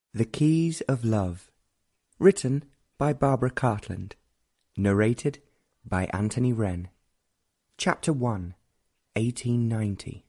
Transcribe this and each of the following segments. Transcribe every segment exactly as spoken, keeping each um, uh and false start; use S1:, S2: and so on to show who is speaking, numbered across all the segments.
S1: The Keys of Love. Written by Barbara Cartland. Narrated by Anthony Wren. Chapter one. eighteen ninety.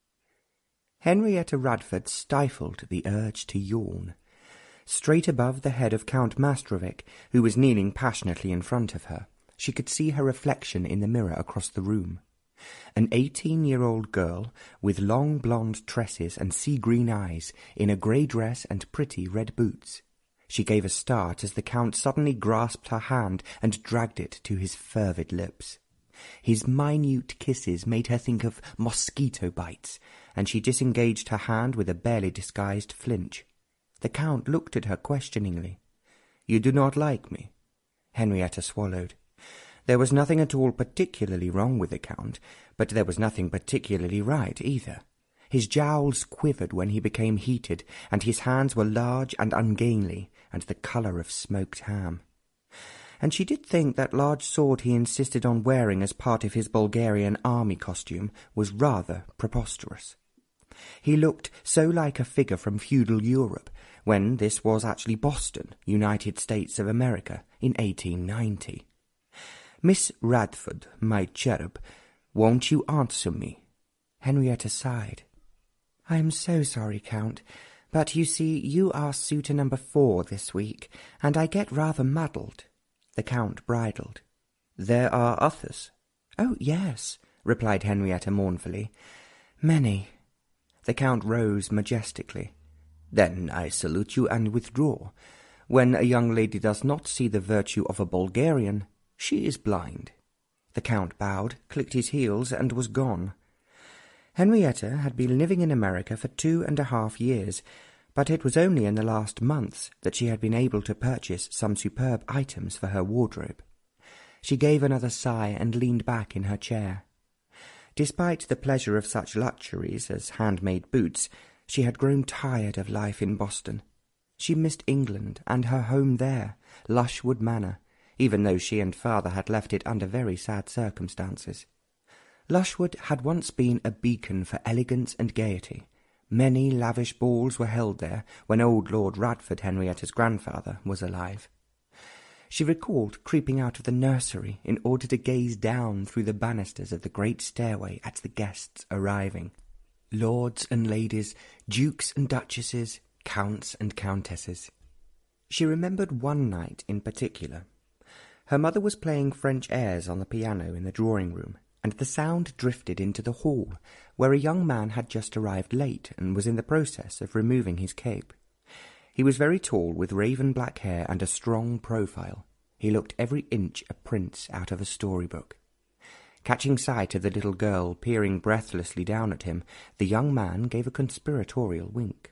S1: Henrietta Radford stifled the urge to yawn. Straight above the head of Count Mastrovic, who was kneeling passionately in front of her, she could see her reflection in the mirror across the room. An eighteen-year-old girl with long blonde tresses and sea-green eyes, in a grey dress and pretty red boots. She gave a start as the Count suddenly grasped her hand and dragged it to his fervid lips. His minute kisses made her think of mosquito bites, and she disengaged her hand with a barely disguised flinch. The Count looked at her questioningly. "You do not like me?" Henrietta swallowed. There was nothing at all particularly wrong with the Count, but there was nothing particularly right either. His jowls quivered when he became heated, and his hands were large and ungainly, and the colour of smoked ham. And she did think that large sword he insisted on wearing as part of his Bulgarian army costume was rather preposterous. He looked so like a figure from feudal Europe, when this was actually Boston, United States of America, in eighteen ninety. "Miss Radford, my cherub, won't you answer me?" Henrietta sighed. "I am so sorry, Count, but you see you are suitor number four this week, and I get rather muddled." The Count bridled. "There are others?" "Oh, yes," replied Henrietta mournfully. "Many." The Count rose majestically. "Then I salute you and withdraw. When a young lady does not see the virtue of a Bulgarian, she is blind." The Count bowed, clicked his heels, and was gone. Henrietta had been living in America for two and a half years, but it was only in the last months that she had been able to purchase some superb items for her wardrobe. She gave another sigh and leaned back in her chair. Despite the pleasure of such luxuries as handmade boots, she had grown tired of life in Boston. She missed England and her home there, Lushwood Manor, even though she and father had left it under very sad circumstances. Lushwood had once been a beacon for elegance and gaiety. Many lavish balls were held there when old Lord Radford, Henrietta's grandfather, was alive. She recalled creeping out of the nursery in order to gaze down through the banisters of the great stairway at the guests arriving. Lords and ladies, dukes and duchesses, counts and countesses. She remembered one night in particular. Her mother was playing French airs on the piano in the drawing-room, and the sound drifted into the hall, where a young man had just arrived late and was in the process of removing his cape. He was very tall, with raven-black hair and a strong profile. He looked every inch a prince out of a storybook. Catching sight of the little girl peering breathlessly down at him, the young man gave a conspiratorial wink.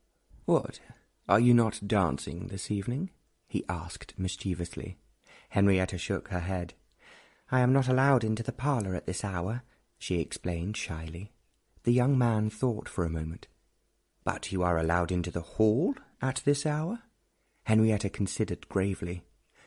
S1: "What, are you not dancing this evening?" he asked mischievously. Henrietta shook her head. "I am not allowed into the parlour at this hour," she explained shyly. The young man thought for a moment. "But you are allowed into the hall at this hour?" Henrietta considered gravely.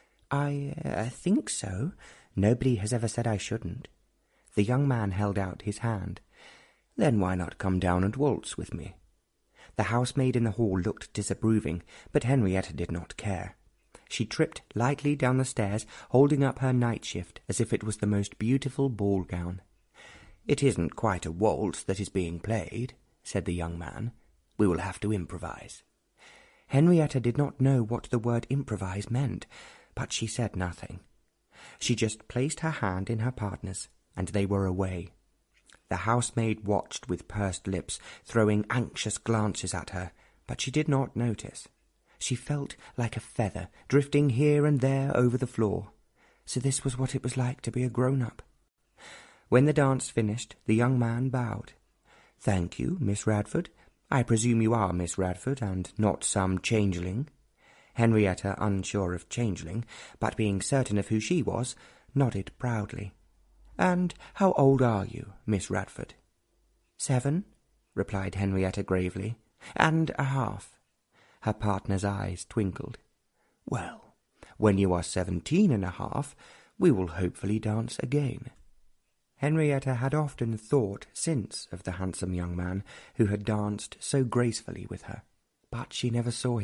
S1: I uh, think so. Nobody has ever said I shouldn't." The young man held out his hand. "Then why not come down and waltz with me?" The housemaid in the hall looked disapproving, but Henrietta did not care. She tripped lightly down the stairs, holding up her night-shift as if it was the most beautiful ball-gown. "It isn't quite a waltz that is being played," said the young man. "We will have to improvise." Henrietta did not know what the word improvise meant, but she said nothing. She just placed her hand in her partner's, and they were away. The housemaid watched with pursed lips, throwing anxious glances at her, but she did not notice. She felt like a feather, drifting here and there over the floor. So this was what it was like to be a grown-up. When the dance finished, the young man bowed. "Thank you, Miss Radford. I presume you are Miss Radford, and not some changeling?" Henrietta, unsure of changeling, but being certain of who she was, nodded proudly. "And how old are you, Miss Radford?" "Seven," replied Henrietta gravely. "And a half." Her partner's eyes twinkled. "Well, when you are seventeen and a half, we will hopefully dance again." Henrietta had often thought since of the handsome young man who had danced so gracefully with her, but she never saw him